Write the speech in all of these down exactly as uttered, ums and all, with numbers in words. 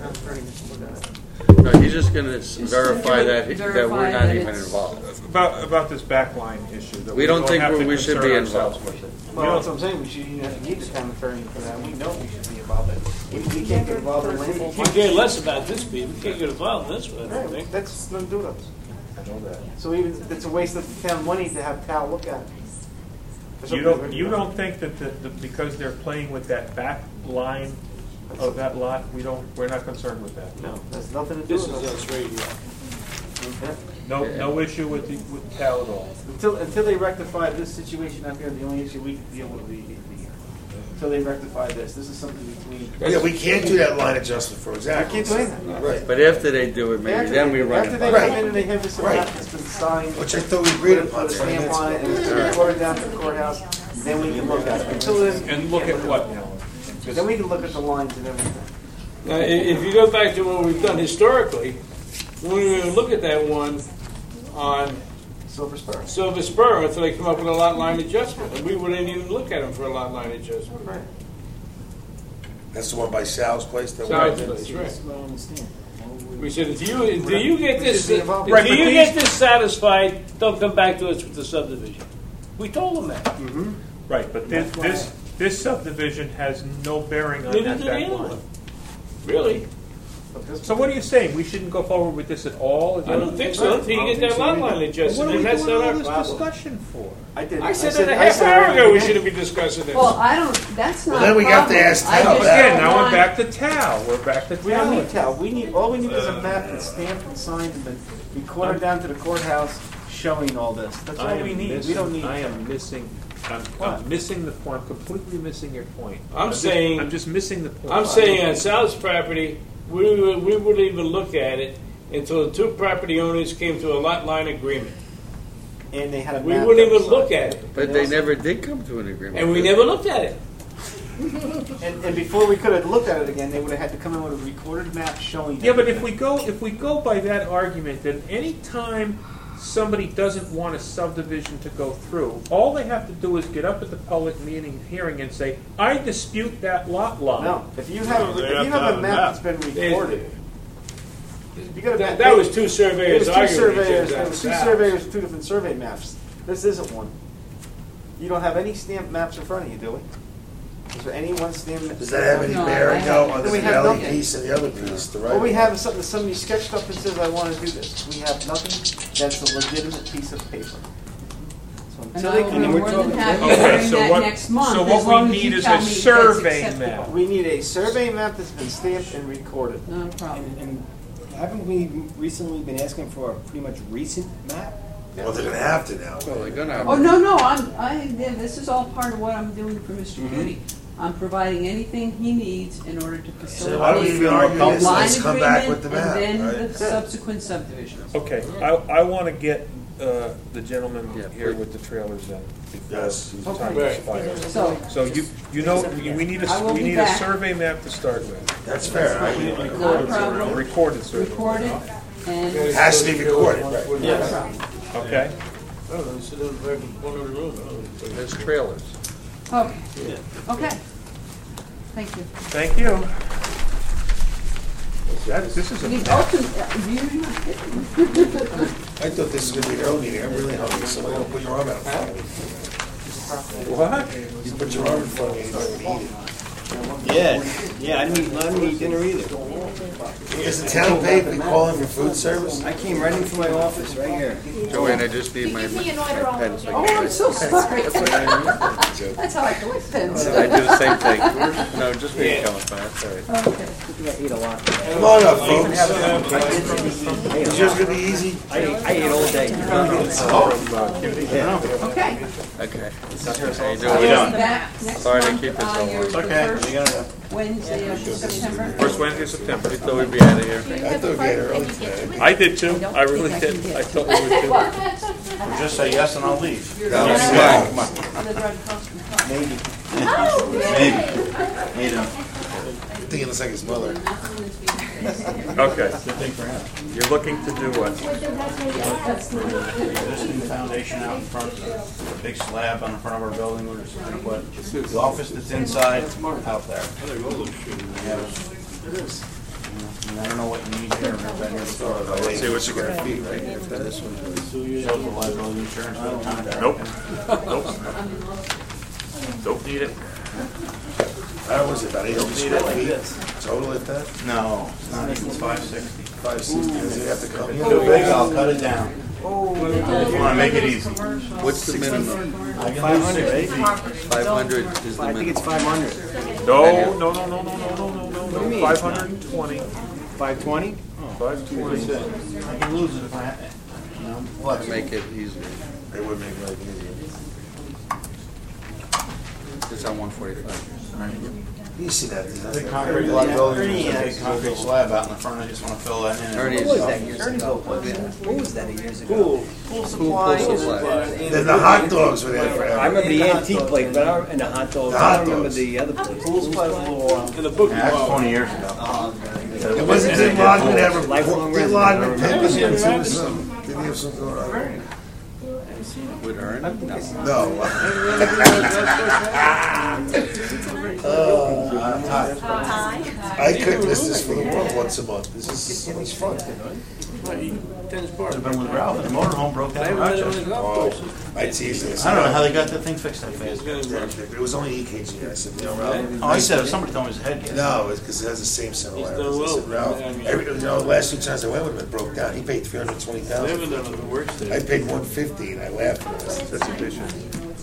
town attorney to look at it. No, he's just going to verify that he, that we're not that even it's- involved. About about this backline issue. That We don't don't think have we to should concern be ourselves involved. with it. Well, that's what I'm saying. We should even have to need the town attorney for that. We know we should be involved in it. We, we can't get involved in land. You care less about this speed. We can't get involved in this one, I don't Right, think. that's nothing to do with us. I know that. So even it's a waste of the town money to have Tal look at it. For You something don't we're you doing. don't think that the, the, because they're playing with that back line of that lot, we don't we're not concerned with that. No, that's nothing to do This with is us. us right here. Yeah. No Yeah. no issue with the, with Cal at all. Until until they rectify this situation up here, the only issue we can deal with the, the until they rectify this. This is something between. Yeah, we can't do that line adjustment for I exactly. can't do anything. Right. But after they do it, maybe After then they, we run after it they by. come in and they have this Right. map that's been signed, Which I thought we agreed put, upon. put a twenty stamp minutes on it, ago. and it's been recorded down to the courthouse, then we can look at it. Until then, And look at what now? then we can look at the lines and everything. Now, i- if you go back to what we've done historically, we didn't even look at that one on Silver Spur. Silver Spur until they come up with a lot line adjustment. And we wouldn't even look at them for a lot line adjustment. Right. That's the one by Sal's place. That Sal's we- place, right. We said, do you, do you get We this, should be do involved. Right, but you these- get this satisfied, don't come back to us with the subdivision. We told them that. Right, but this this this subdivision has no bearing on Neither that did the back other line. one. Really? But this- So what are you saying? We shouldn't go forward with this at all? Is I that- don't think so, until you get that lot line Well, what adjusted, are we and that's doing not all our this problem. discussion for? I did. I said said- that a I half said hour right ago we at the should be discussing this. Well, I don't, that's not Well, then a we have to problem. ask I Tal just that. Again, don't now we're want- back to Tal. We're back to We don't Tal. need Tal. We need, all we need is a map that's stamped and signed and been recorded down to the courthouse showing all this. That's all I am we need. We missing- don't need. I am missing. I'm, What? I'm missing the point. I'm completely missing your point. I'm just- saying- I'm just missing the point. I'm saying on Sal's property, we, would- we wouldn't even look at it until the two property owners came to a lot line agreement. And they had a map. We wouldn't that even was look signed. at it, But they never did come to an agreement. and we never looked at it. And, and before we could have looked at it again, they would have had to come in with a recorded map showing. Yeah, but if everything. we go if we go by that argument, then any time somebody doesn't want a subdivision to go through, all they have to do is get up at the public meeting hearing and say, "I dispute that lot line." No, if you have, No, they if have you to have have a a map map. that's been They- recorded. You got a That, map- that was two It surveyors was two arguing with each surveyors, other there on was two Sal's. surveyors, two different survey maps. This isn't one. You don't have any stamped maps in front of you, do we? Is there any one stamped? Does that have any No, I bearing though on haven't. the We have alley nothing. piece and the other piece? The right. All we have is something that somebody sketched up and says, I want to do this. We have nothing that's a legitimate piece of paper. So And until I they will come be in, more than happy to Okay, bring so that what- next month, so as what we long as need you is tell a me that's survey acceptable. map. we need a survey map that's been stamped and recorded. No problem. And, and haven't we recently been asking for a pretty much recent map? Well, they're gonna have to now. Well, they're gonna have. Oh, no, no, I'm, I, this is all part of what I'm doing for Mister Mm-hmm. Cutie. I'm providing anything he needs in order to So why don't we facilitate even argue the this? line Let's come back agreement with the map, and then right? the subsequent subdivisions. Okay, I, I want to get uh, the gentleman Yeah, here please. with the trailers then before Yes. his time Right. expires. So, So you you know we we need I a will we be need a back. survey map to start with. That's fair. I mean, A not a recorded survey. A problem. recorded survey. Record it and, it has to be recorded. no problem. Okay. I don't know, they sit in the back corner of the room. I don't know. There's trailers. Okay, okay. Thank you. Thank you. That, this is a We map. open, uh, you, I thought this was gonna be an early meeting. I'm really hungry. Somebody will put your arm out in front of me. What? You put your arm in front of me and you're gonna eat it. Yeah, yeah, I didn't eat, I didn't eat dinner either. Is the town paid for calling for food service? I came right into my office, right here. Joanne, I just need my pen. So oh, I'm so sorry. That's how I collect pens. I do the same thing. No, just make it come up. That's all right. Okay. I ate a lot. Come on up, folks. Is yours gonna be easy? I ate, I ate all day. Okay. Okay. How you So doing? we'll be back next Sorry to month, keep this uh, so your- long. the first Wednesday of September. First Wednesday of September. We thought we'd be out of here. I thought we had early today. I did too. I really did. I thought we would too. Just say yes and I'll leave. No, it's fine. The drug cost- Maybe. Maybe. You know. I think it looks like his mother. Okay. You're looking to do what? Existing foundation out in front, a big slab on the front of our building, we're just gonna put the office that's inside out there. It is. mean, I don't know what you need here, but I never saw it. Let's see what you're gonna feed, right? If that is one. Shows the liability insurance for the contract. Nope. Nope. Don't need it. How was it, about eight hundred square feet total at that? No, it's not, it's five sixty. Five sixty, does it have to come Too in? big, I'll cut it down. Just wanna make it easy. What's the minimum? I can Five do hundred, sixty right? feet. Five hundred is the I think it's minimum. five hundred. No, no, no, no, no, no, no, no, no, What do you no. mean? Five hundred and twenty. Five twenty? Five twenty. I can lose it if I, you know, flexible. Make it easier. It would make life easier. It's on one forty-five. You see that? that's Big like- concrete liability, there's a big concrete slab out in the front, I just wanna fill that in. Ernie's- What was that years ago? What was that years ago? Pool. Pool supply. Then the hot dogs were there I forever. remember the antique place, but I don't, and the hot dogs. The I hot don't remember dogs. the other place. Pool supply was a little, um, In the book. Yeah, that's twenty years ago. It wasn't Tim Lodman ever, Lifelong Tim resident. Lodman I remember. paid us into some, didn't he have some going on? With Ernie? No. No. Uh, I could miss this for the world once a month. This is so much fun. Tennis park. Could've been with Ralph, the motorhome broke I down in haven't been on the Rochester. golf course. I teased this. I don't know how they got that thing fixed that It's fast. gonna be- It was only E K G. I said, you know, Ralph. Oh, I said, somebody told me his head. No, it's because it has the same He's similarities. done I well. said, Ralph, I mean- every, you know, the last two times I went with him, it broke down. He paid three hundred twenty They haven't thousand. done the worst I there. paid one fifty, and I laughed at this. That's efficient.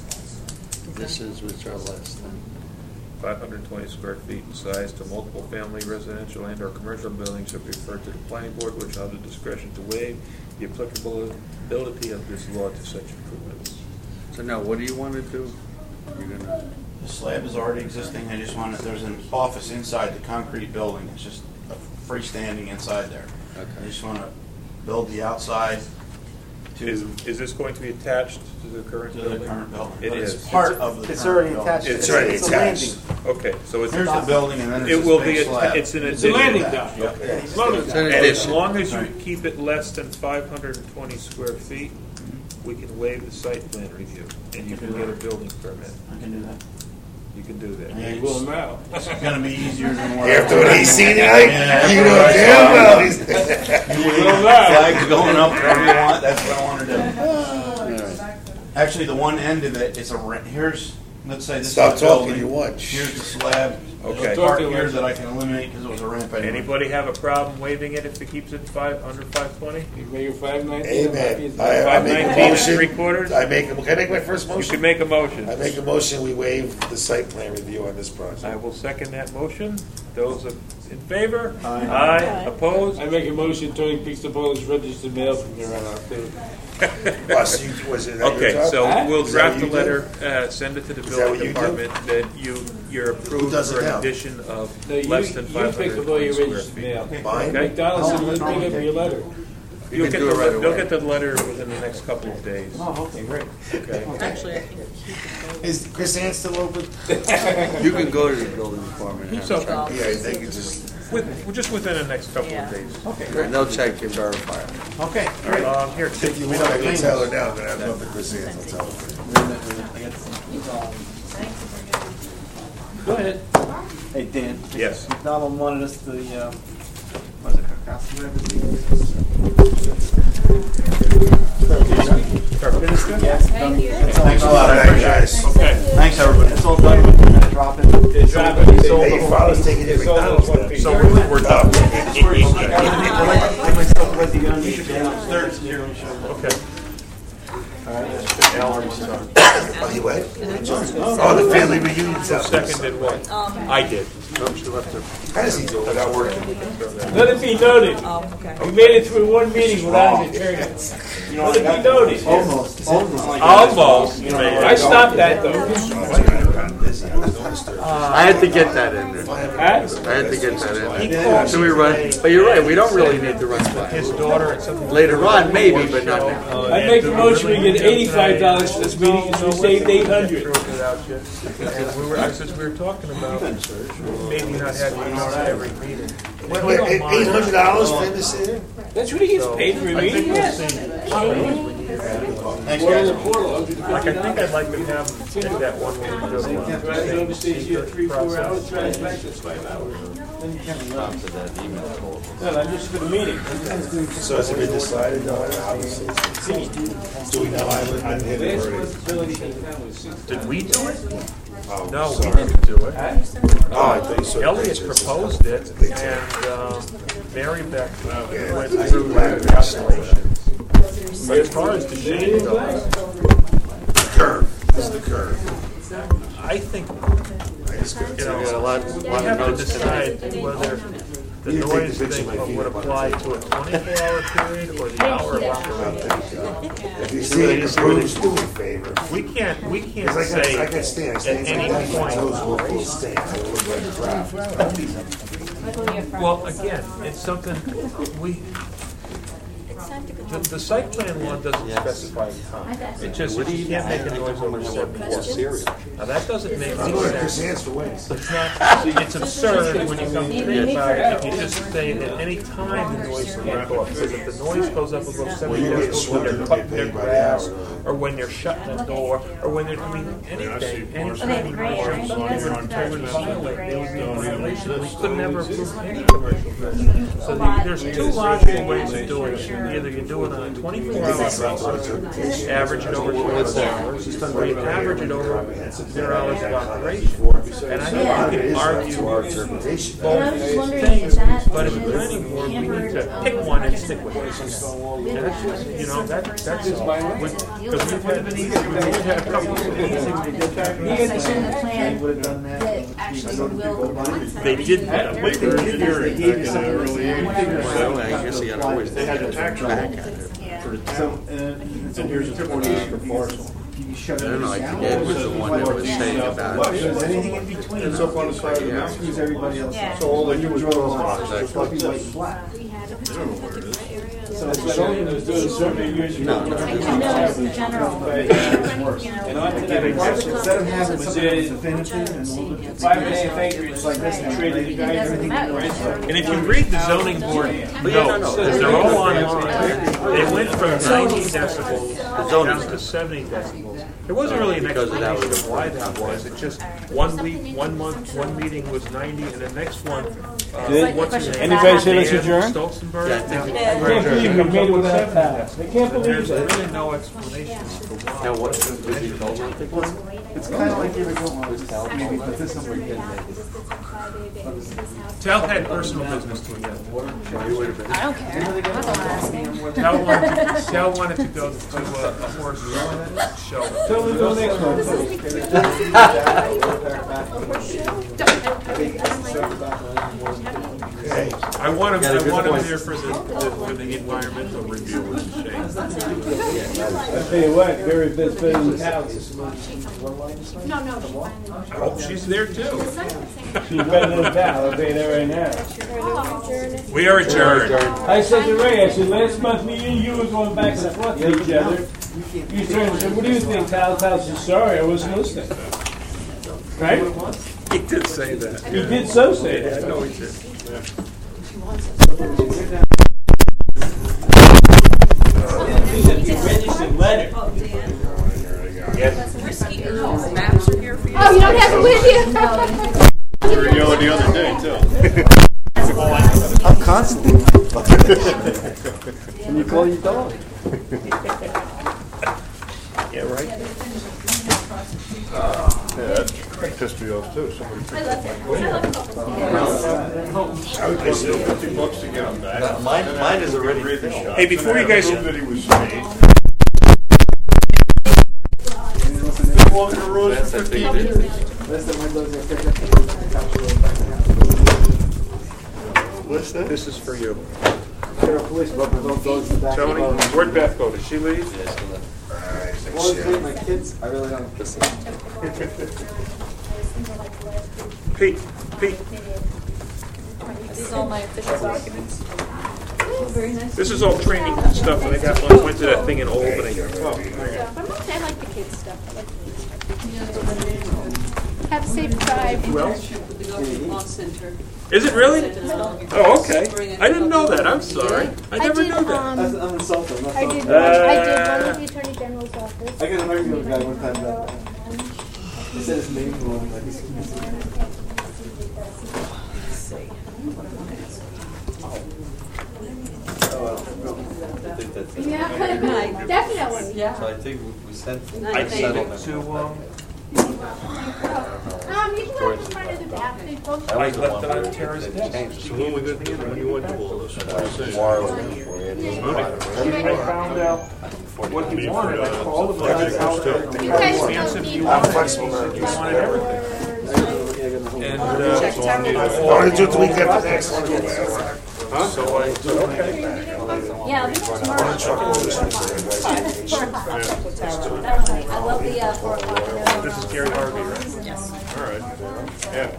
This is what's our last thing. Five hundred and twenty square feet in size to multiple family residential and or commercial buildings shall be referred to the planning board, which will have the discretion to waive the applicability of this law to such improvements. So now, what do you want to do? You're gonna, The slab is already existing, I just wanted, there's an office inside the concrete building, it's just a freestanding inside there. I okay. just wanna build the outside Is, to, is this going to be attached to the current to building? the current building. It But is. It's part of the It's current already building. attached. It's already a attached. landing. Okay, so it's. Here's the building and then It there's will this be, big a- slab. it's an It's a addition. landing Yeah. dock. Yeah. Loading It's dock. an And as addition. long as you keep it less than five hundred and twenty square feet, we can waive the site plan review, and you can get a building permit. I can do that. You can do that. Yeah, Will them out. It's gonna be easier than what. After what he's seen tonight, Yeah, you after know what I damn saw. well he's. You Will leave them out. flags going up wherever you want, that's what I wanna do. Actually, the one end of it is a, ra- here's, let's say this is Stop the talking, building. you want. Here's the slab. There's Okay. a part here that I can eliminate because it was a ramp anyway. Anybody have a problem waiving it if it keeps it five, under five twenty? You make it five nineteen. Amen. I, I Five make a nineteen and motion. three quarters? I make, a- can I make my first You motion? can make a motion. I make a motion, we waive the site plan review on this project. I will second that motion. Those of- in favor? Aye. Aye. Opposed? I make a motion, Tony picks up all his registered mail from here on out, too. Well, so you- was it that your Okay, job? so Huh? we'll Is that draft a what you letter, uh, send it to the Is that what building you do? department that you, you're approved does for it an now? addition of No, you, less than you five pick hundred up all your square registered feet. mail. Mine? Okay? McDonald's said, we'll pick up your letter. You'll can get do the, it right le- you'll away. get the letter within the next couple of days. Oh, okay, great. Okay? Actually, I think he could go. Is Chris Ann still open? You can go to the building department and He's have a open. check. Yeah, they can just, With, just within the next couple Yeah. of days. And they'll check and verify it. Okay. Um, here, take if you want, I can tell her now that I've loved the Chris Ann, I'll tell her. Go ahead. Hey, Dan. Yes. McDonald wanted us to, um, was it Krakowski, whatever his name is? Yes. Thank you. It's all Thanks a done. lot, I Alright, appreciate it. guys. Okay. Thanks, everybody. It's all done, we're gonna drop it. It's drop it. It's all Hey, your father's taking you to It's all McDonald's one now. piece. So we're, we're done. Okay. Al already started. Oh, he went? Oh, the family reunion sounds. Seconded what? I did. Nope, she left her. How does he do it without working? Let it be noted. Oh, okay. We made it through one meeting without an attorney. Let it be noted. Almost, almost. Almost. I stopped that, though. I had to get that in there. Huh? I had to get that in there. So we run, but you're right, we don't really need to run His by. daughter and something. Later on, maybe, but not now. I make a motion, we get eighty-five dollars for this meeting, and we saved eight hundred. We were, since we were talking about maybe not having these at every meeting. Wait, wait, eight hundred dollars for him to sit here? That's what he gets paid for a I think meeting, we'll yes. see. Thanks, One of guys. the poor laws. Like, I think I'd like to have take that one when we go Drives overstays here three, four hours, drives back, that's five hours. No, no, just for the meeting. So has it been decided, no, obviously? Do we know, I haven't, I haven't Last heard it. responsibility in town was six. Did we do it? Oh, No, we sorry. didn't do it. Oh, I thought you said. Elliot proposed it, and um, Mary Beth went through the calculations. But as far as the shade goes, Curve, this is the curve. I think, I just got you know, We got a lot, we lot have of to notes. decide whether the You take the noise picture of thing my would peanut butter. apply to a twenty-four hour period or the hour operation. If you see it, Bruce, do me a favor. We can't, we can't Because I got, I say got stands, at stands any like that, point. those will be stands, they look like crap. Well, again, it's something, we, the, the site plan law doesn't specify time. It just, you can't make a noise over seventy. Now, that doesn't make I'm any going to Chris sense. Hands for wings. It's not, it's absurd when you come to think about it, if you just say at any time the noise can't go up. Because if the noise goes up above seventy decibels when they're cutting their grass, or when they're shutting the door, or when they're doing anything, anything you totally violate, they would be in violation. We could never approve any commercial business. So the- there's two logical ways of doing it. Either you do it on a twenty-four hour basis, average it over twenty-four hours, or you average it over their hours of operation. And I think you can argue Our interpretation. both things, but as a planning board, we need to pick one and stick with it. And that's just, you know, that, that's all. Because we've had, we've had a couple of meetings. The plan that actually will contact. They didn't, uh, wait, They did this, they gave you something. Well, I guess you gotta always take it back at it. So, uh, and here's a twenty acre parcel. You shut I don't know, I everything think down. Ed was the one that was saying about it. Because anything in between, it's up on the side, Yeah. screws everybody else Yeah. up. So all they do is Draw put a on line, it. it's supposed to be white and black. So it's like, oh, it was doing a survey years ago. No, no. I can know in general, you And know. on to that parcel, Instead of having was something that's it definitive and a little bit. five and a half acres, It's like this now, traded the right? guy Everything everything you right? want. And if you read the zoning board notes, because they're all online, they went from ninety decibels down to seventy decibels. There wasn't really an Because of that explanation was- of why that was. It just, one week, one month, one meeting was ninety, and the next one, uh, Did- what's his name? Anybody say let's Dan adjourn? Stolzenberg? Yeah, I think we- I can't believe we made it without that. I can't believe There's that. really no explanation for why. Now, what, was he told not to go? It's kind of like you were going on, maybe, but this one we didn't make it. Tal had personal business to attend. I don't care. I'm not gonna ask him. Tal wanted, Tal wanted to go to a, a horse show. So we go next one. I want him, Got a I good want him point. there for the, the- for the environmental review, which is a shame. I tell you what, Gary, that's better than cows. No, no, she finally. Oh, she's there too. She's better than cow, I'll tell you that right now. We are adjourned. I said to Ray, I said, last month me and you were going back and forth to each other. You turned and said, what do you think, Kyle? Kyle said, sorry, I wasn't listening. Right? He did say that. He did so say I that. know he did. He said, the registered letter. Maps are here for you. Oh, you don't have it with you? We were yelling the other day, too. I'm constantly. Can you call your dog? Yeah, right? Yeah, that pissed me off, too. Somebody picked up I would just my fifty bucks to get them back. Mine, mine is already Read the filled. shop. Hey, before you guys- And I knew that he was made. Walking the road for That's a fifteen big years. What's that? This is for you. Police rubber don't go to the back. Tony, where'd Beth go? Did she leave? Well, it's my kids, I really don't. Pete, Pete, This is all my official documents. Very nice. this is all training stuff, and I got one, went to that thing in Albany. But I'm okay, I like the kids stuff. I like the kids stuff. Have a safe drive. Who else? Is it really? Oh, okay. I didn't know that. I'm sorry. I never did, knew that. um, That's, I'm insulting. That's I all. did one, I did one with the Attorney General's office. I got an argument with a guy one time that he said his name wrong. Like he's, Yeah, definitely. So I think we sent. I gave it to, um, Um, you can have it in front of the bath, they both. I left it on Tara's desk. So when we got, when you went to all this, what was I saying? I found out what he wanted, I called him, I out there. You guys don't Answered need me, one. he wanted everything. And, uh, I want to do it the week after next. so I said, okay. Yeah, I'll be there tomorrow. Four o'clock. That's right. I love the uh, four o'clock. This is Gary Harvey, right? Yes. All right. Yeah.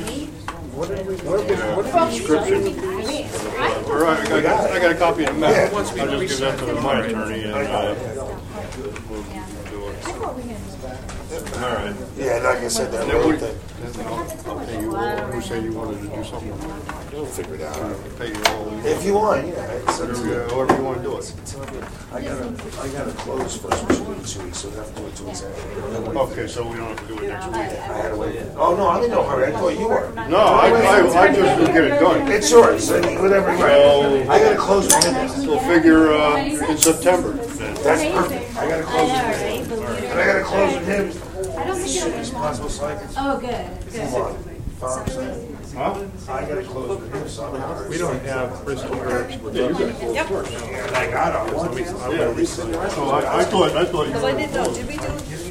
Description. All right, I got, I got a copy of the map. I'll just give that to my attorney and, uh, we'll do it. All right. Yeah, like I said, that Then little we- thing. Okay, you, who said you wanted to do something? We'll figure it out. Pay you all. If you want, yeah. It's up to you. However however you want to do it. I gotta, I gotta close first, which will be two weeks, so we have to do it two weeks after. Okay, so we don't have to do it next week. I had to wait. Oh, no, I'm in no hurry. I thought you were. No, I, I, I just will get it done. It's yours, I mean, whatever you want. I gotta close with him. We'll figure, uh, in September then. That's perfect. I gotta close with him. And I gotta close with him as soon as possible, so I can. Oh, good, good. Come on. Follow what I'm saying? Huh? I gotta close with him, so I'm in a hurry. We don't have Bristol herbs with us. Yeah, I got it. Yeah. So I, I thought, I thought you Because I were. didn't know, did we do